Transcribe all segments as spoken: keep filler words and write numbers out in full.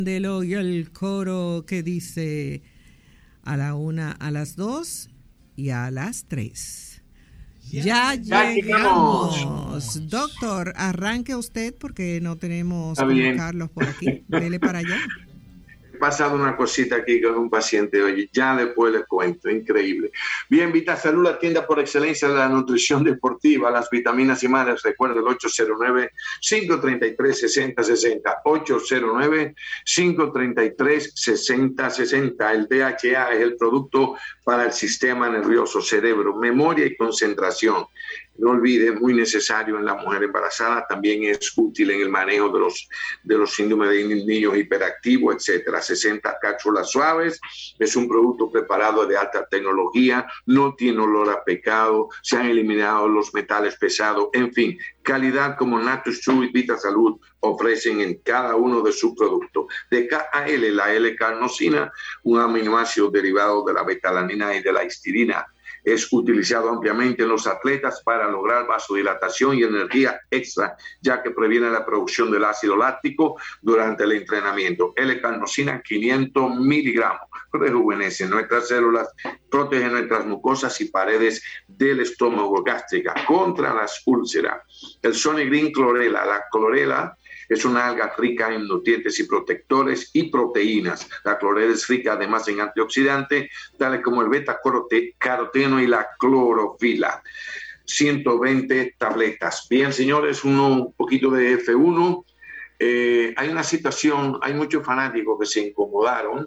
Candelo y el coro que dice a la una, a las dos y a las tres. Ya, ya llegamos. llegamos. Doctor, arranque usted porque no tenemos a Carlos por aquí. Dele para allá. He pasado una cosita aquí con un paciente, oye, ya después les cuento, increíble. Bien, VitaSalud, la tienda por excelencia de la nutrición deportiva, las vitaminas y más. Recuerda el ocho cero nueve, cinco tres tres, seis cero seis cero, ocho cero nueve, cinco tres tres, seis cero seis cero. El D H A es el producto para el sistema nervioso, cerebro, memoria y concentración. No olvide, muy necesario en la mujer embarazada, también es útil en el manejo de los, de los síndromes de niños hiperactivos, etcétera. sesenta cápsulas suaves, es un producto preparado de alta tecnología, no tiene olor a pecado, se han eliminado los metales pesados, en fin, calidad como Natus True y VitaSalud ofrecen en cada uno de sus productos. De K A L, la L-carnosina, un aminoácido derivado de la betalanina y de la histidina. Es utilizado ampliamente en los atletas para lograr vasodilatación y energía extra, ya que previene la producción del ácido láctico durante el entrenamiento. L-carnosina, quinientos miligramos, rejuvenece nuestras células, protege nuestras mucosas y paredes del estómago gástrica contra las úlceras. El Sony Green Chlorella, la clorela es una alga rica en nutrientes y protectores y proteínas. La clorela es rica además en antioxidantes, tales como el beta-caroteno y la clorofila. ciento veinte tabletas. Bien, señores, uno, un poquito de F uno. Eh, hay una situación, hay muchos fanáticos que se incomodaron,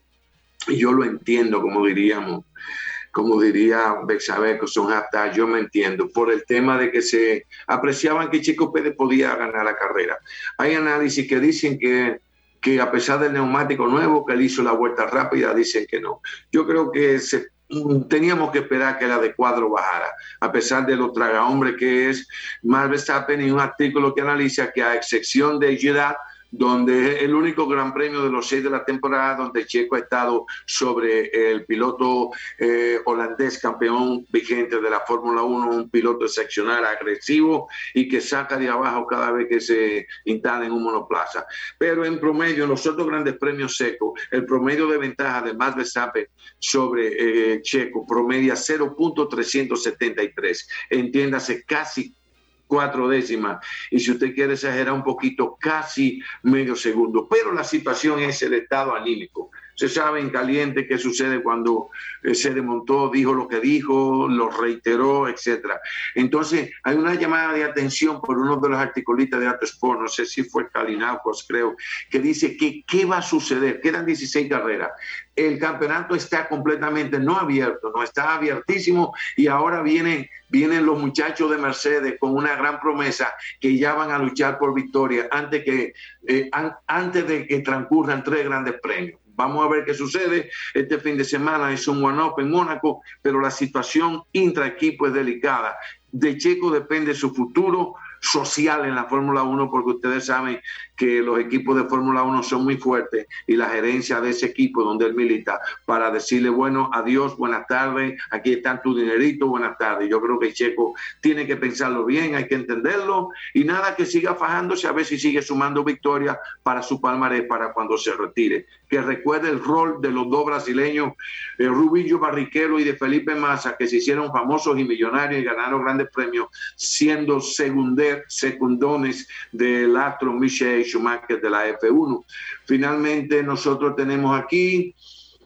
y yo lo entiendo, como diríamos. Como diría Bexabe, que son aptas, yo me entiendo, por el tema de que se apreciaban que Checo Pérez podía ganar la carrera. Hay análisis que dicen que, que a pesar del neumático nuevo, que él hizo la vuelta rápida, dicen que no. Yo creo que se, teníamos que esperar que la de Cuadro bajara, a pesar de lo tragahombre que es Max Verstappen, y un artículo que analiza que a excepción de Jeddah, donde es el único gran premio de los seis de la temporada donde Checo ha estado sobre el piloto eh, holandés campeón vigente de la Fórmula uno, un piloto excepcional, agresivo y que saca de abajo cada vez que se instala en un monoplaza. Pero en promedio, en los otros grandes premios secos, el promedio de ventaja de Max Verstappen sobre eh, Checo promedia cero punto trescientos setenta y tres, entiéndase casi cuatro décimas, y si usted quiere exagerar un poquito, casi medio segundo. Pero la situación es el estado anímico. Se sabe en caliente qué sucede cuando eh, se desmontó, dijo lo que dijo, lo reiteró, etcétera. Entonces, hay una llamada de atención por uno de los articulistas de Autosport, no sé si fue Kalinaucos, creo, que dice que qué va a suceder. Quedan dieciséis carreras. El campeonato está completamente no abierto, no está abiertísimo, y ahora vienen, vienen los muchachos de Mercedes con una gran promesa que ya van a luchar por victoria antes, que, eh, an, antes de que transcurran tres grandes premios. Vamos a ver qué sucede. Este fin de semana es un one-up en Mónaco, pero la situación intraequipo es delicada. De Checo depende su futuro social en la Fórmula uno, porque ustedes saben que los equipos de Fórmula uno son muy fuertes, y la gerencia de ese equipo donde él milita, para decirle, bueno, adiós, buenas tardes, aquí están tu dinerito, buenas tardes. Yo creo que Checo tiene que pensarlo bien, hay que entenderlo, y nada, que siga fajándose a ver si sigue sumando victorias para su palmarés para cuando se retire. Que recuerde el rol de los dos brasileños, eh, Rubinho Barrichello y de Felipe Massa, que se hicieron famosos y millonarios y ganaron grandes premios siendo secundar, secundones del astro Michael Schumacher de la F uno. Finalmente nosotros tenemos aquí,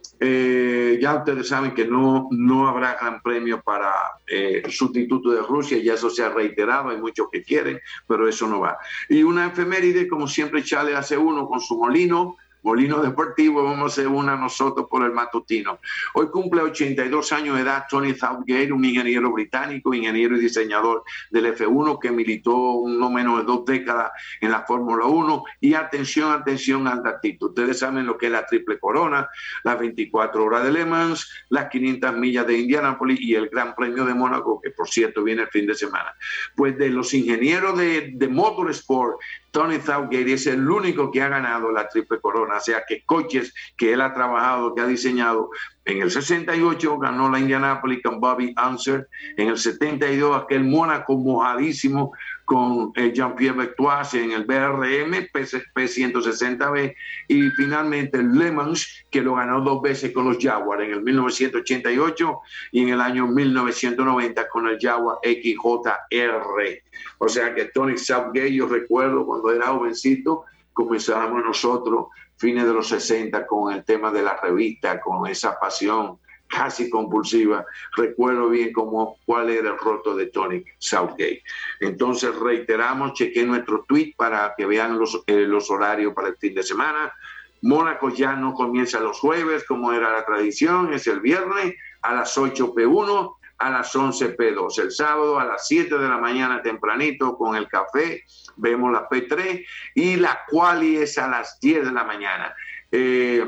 eh, ya ustedes saben que no, no habrá gran premio para eh, el sustituto de Rusia, ya eso se ha reiterado, hay muchos que quieren, pero eso no va. Y una efeméride, como siempre Charles hace uno con su molino, Molino Deportivo, vamos a hacer una nosotros por el matutino. Hoy cumple ochenta y dos años de edad Tony Southgate, un ingeniero británico, ingeniero y diseñador del F uno, que militó no menos de dos décadas en la Fórmula uno. Y atención, atención al datito. Ustedes saben lo que es la Triple Corona, las veinticuatro horas de Le Mans, las quinientas millas de Indianápolis y el Gran Premio de Mónaco, que por cierto viene el fin de semana. Pues de los ingenieros de, de Motorsport, Tony Southgate es el único que ha ganado la Triple Corona, o sea que coches que él ha trabajado, que ha diseñado. En el sesenta y ocho ganó la Indianapolis con Bobby Unser, en el setenta y dos aquel Mónaco mojadísimo con eh, Jean-Pierre Bertois en el B R M, P ciento sesenta B, y finalmente el Le Mans, que lo ganó dos veces con los Jaguar, en el mil novecientos ochenta y ocho y en el año mil novecientos noventa con el Jaguar X J R. O sea que Tony Southgate, yo recuerdo cuando era jovencito, comenzábamos nosotros, fines de los sesenta, con el tema de la revista, con esa pasión casi compulsiva. Recuerdo bien cómo, cuál era el roto de Tony Southgate. Entonces reiteramos, chequé nuestro tweet para que vean los, eh, los horarios para el fin de semana. Mónaco ya no comienza los jueves como era la tradición, es el viernes a las ocho P uno, a las once P dos. El sábado a las siete de la mañana tempranito con el café vemos la P tres y la quali es a las diez de la mañana. Eh,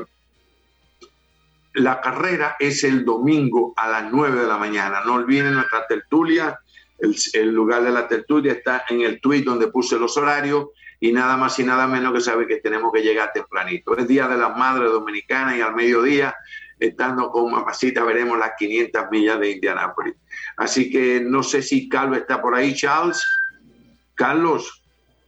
La carrera es el domingo a las nueve de la mañana. No olviden nuestra tertulia. El, el lugar de la tertulia está en el tweet donde puse los horarios y nada más y nada menos que sabe que tenemos que llegar tempranito. Es Día de las Madres Dominicanas y al mediodía, estando con Mamacita, veremos las quinientas millas de Indianápolis. Así que no sé si Carlos está por ahí, Charles. Carlos.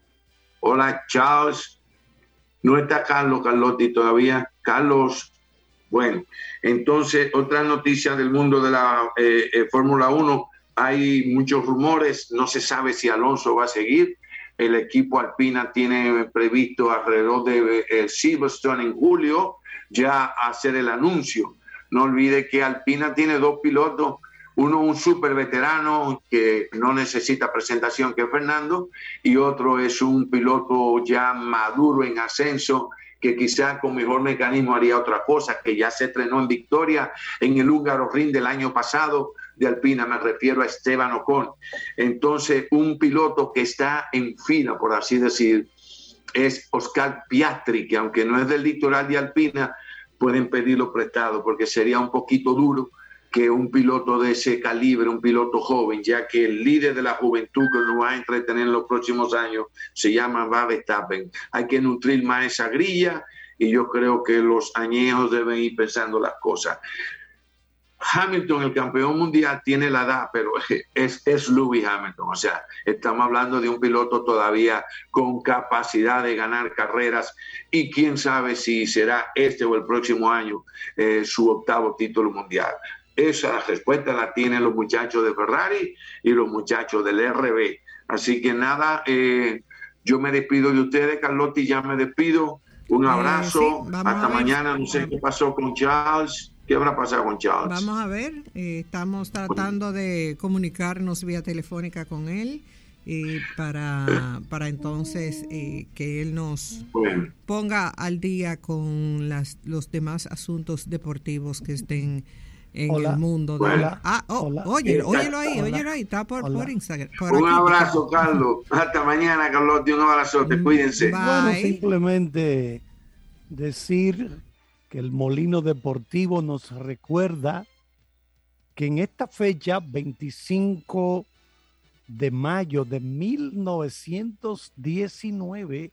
Hola, Charles. No está Carlos, Carlotti todavía. Carlos. Bueno, entonces, otra noticia del mundo de la eh, eh, Fórmula uno, hay muchos rumores, no se sabe si Alonso va a seguir. El equipo Alpina tiene previsto alrededor de eh, Silverstone en julio ya hacer el anuncio. No olvide que Alpina tiene dos pilotos, uno un súper veterano que no necesita presentación, que es Fernando, y otro es un piloto ya maduro en ascenso, que quizás con mejor mecanismo haría otra cosa, que ya se estrenó en victoria en el húngaro Ring del año pasado de Alpina, me refiero a Esteban Ocon. Entonces, un piloto que está en fila, por así decir, es Oscar Piastri, que aunque no es del litoral de Alpina, pueden pedirlo prestado, porque sería un poquito duro que un piloto de ese calibre, un piloto joven, ya que el líder de la juventud que nos va a entretener en los próximos años se llama Max Verstappen. Hay que nutrir más esa grilla y yo creo que los añejos deben ir pensando las cosas. Hamilton, el campeón mundial, tiene la edad, pero es, es Lewis Hamilton. O sea, estamos hablando de un piloto todavía con capacidad de ganar carreras y quién sabe si será este o el próximo año eh, su octavo título mundial. Esa respuesta la tienen los muchachos de Ferrari y los muchachos del R B. Así que nada, eh, yo me despido de ustedes, Carlotti, ya me despido. Un abrazo, eh, sí, hasta mañana. No sé qué pasó con Charles. ¿Qué habrá pasado con Charles? Vamos a ver, eh, estamos tratando de comunicarnos vía telefónica con él eh, para, para entonces eh, que él nos bueno. ponga al día con las, los demás asuntos deportivos que estén en hola. el mundo. De... Bueno. Ah, oh, hola. Oye, óyelo ahí, hola. óyelo ahí, está por, por Instagram. Por un aquí, abrazo, está. Carlos. Hasta mañana, Carlos. Un abrazote, mm, cuídense. Bye. Bueno, simplemente decir que el Molino Deportivo nos recuerda que en esta fecha, veinticinco de mayo de mil novecientos diecinueve,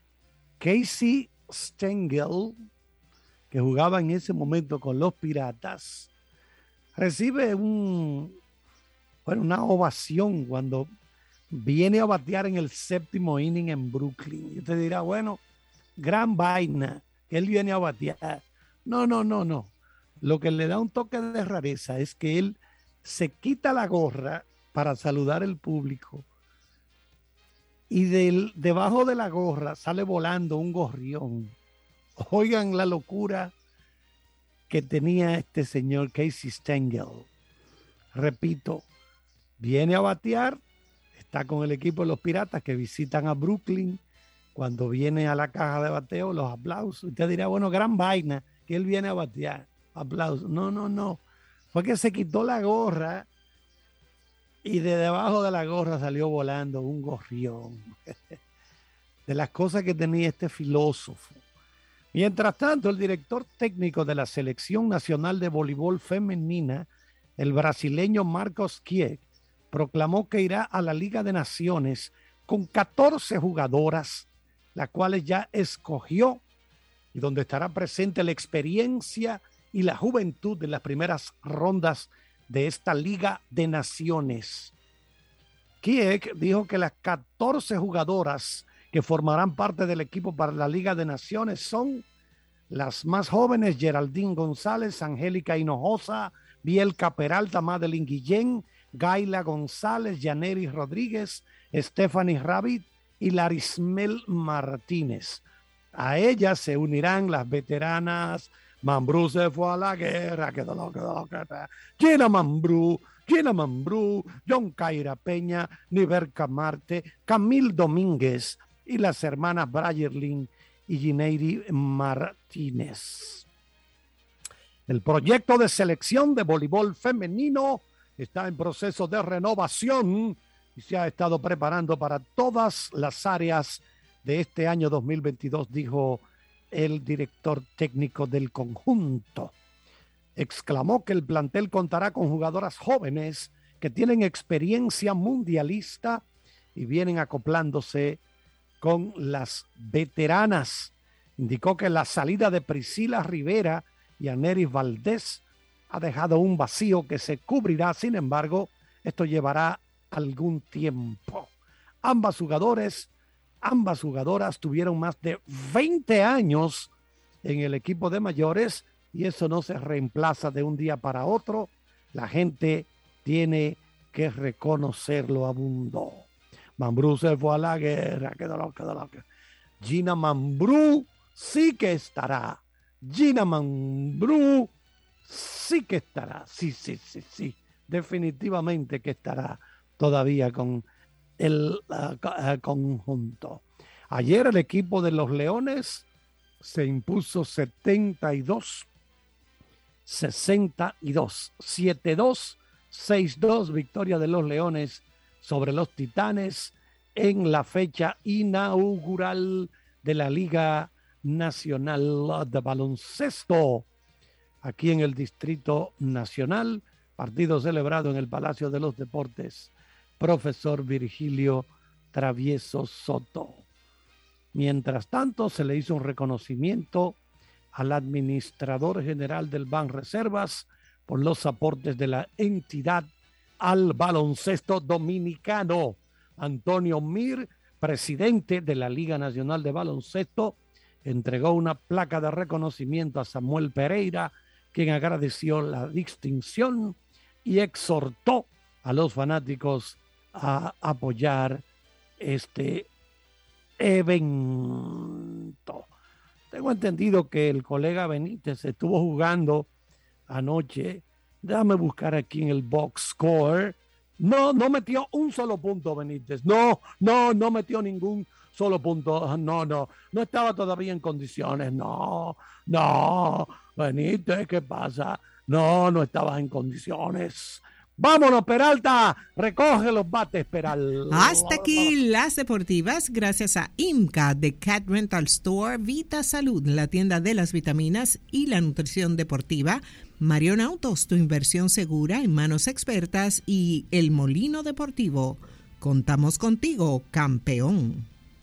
Casey Stengel, que jugaba en ese momento con los Piratas, recibe un, bueno, una ovación cuando viene a batear en el séptimo inning en Brooklyn. Y usted dirá, bueno, gran vaina, que él viene a batear. No, no, no, no. Lo que le da un toque de rareza es que él se quita la gorra para saludar al público y del, debajo de la gorra sale volando un gorrión. Oigan la locura que tenía este señor Casey Stengel. Repito, viene a batear, está con el equipo de los Piratas que visitan a Brooklyn. Cuando viene a la caja de bateo, los aplausos. Usted dirá, bueno, gran vaina que él viene a batear. Aplausos. No, no, no. Fue que se quitó la gorra y de debajo de la gorra salió volando un gorrión. De las cosas que tenía este filósofo. Mientras tanto, el director técnico de la Selección Nacional de Voleibol Femenina, el brasileño Marcos Kiek, proclamó que irá a la Liga de Naciones con catorce jugadoras, las cuales ya escogió y donde estará presente la experiencia y la juventud de las primeras rondas de esta Liga de Naciones. Kiek dijo que las catorce jugadoras que formarán parte del equipo para la Liga de Naciones son las más jóvenes: Geraldine González, Angélica Hinojosa, Bielka Peralta, Madeline Guillén, Gaila González, Yaneris Rodríguez, Stephanie Rabbit y Larismel Martínez. A ellas se unirán las veteranas Mambrú se fue a la guerra, quedó lo, quedó lo, quedó. Gina Mambrú, Gina Mambrú, John Kaira Peña, Niverca Marte, Camil Domínguez y las hermanas Brayerlin y Gineiri Martínez. El proyecto de selección de voleibol femenino está en proceso de renovación y se ha estado preparando para todas las áreas de este año dos mil veintidós, dijo el director técnico del conjunto. Exclamó que el plantel contará con jugadoras jóvenes que tienen experiencia mundialista y vienen acoplándose con las veteranas. Indicó que la salida de Priscila Rivera y Aneris Valdés ha dejado un vacío que se cubrirá. Sin embargo, esto llevará algún tiempo. Ambas jugadores Ambas jugadoras tuvieron más de veinte años en el equipo de mayores y eso no se reemplaza de un día para otro. La gente tiene que reconocerlo, abundó. Mambrú se fue a la guerra, quedó loca, quedó loca. Gina Mambrú sí que estará. Gina Mambrú sí que estará. Sí, sí, sí, sí. Definitivamente que estará todavía con el uh, uh, conjunto. Ayer el equipo de los Leones se impuso setenta y dos sesenta y dos, siete dos, seis dos, victoria de los Leones sobre los Titanes en la fecha inaugural de la Liga Nacional de Baloncesto aquí en el Distrito Nacional, partido celebrado en el Palacio de los Deportes Profesor Virgilio Travieso Soto. Mientras tanto, se le hizo un reconocimiento al administrador general del Banreservas por los aportes de la entidad al baloncesto dominicano. Antonio Mir, presidente de la Liga Nacional de Baloncesto, entregó una placa de reconocimiento a Samuel Pereira, quien agradeció la distinción y exhortó a los fanáticos a apoyar este evento. Tengo entendido que el colega Benítez estuvo jugando anoche. Déjame buscar aquí en el box score. No, no metió un solo punto Benítez. No, no, no metió ningún solo punto. No, no, no estaba todavía en condiciones. No, no, Benítez, ¿qué pasa? No, no estabas en condiciones. Vámonos, Peralta, recoge los bates, Peralta. Hasta aquí las deportivas, gracias a IMCA de Cat Rental Store, Vita Salud, la tienda de las vitaminas y la nutrición deportiva, Marion Autos, tu inversión segura en manos expertas, y El Molino Deportivo. Contamos contigo, campeón.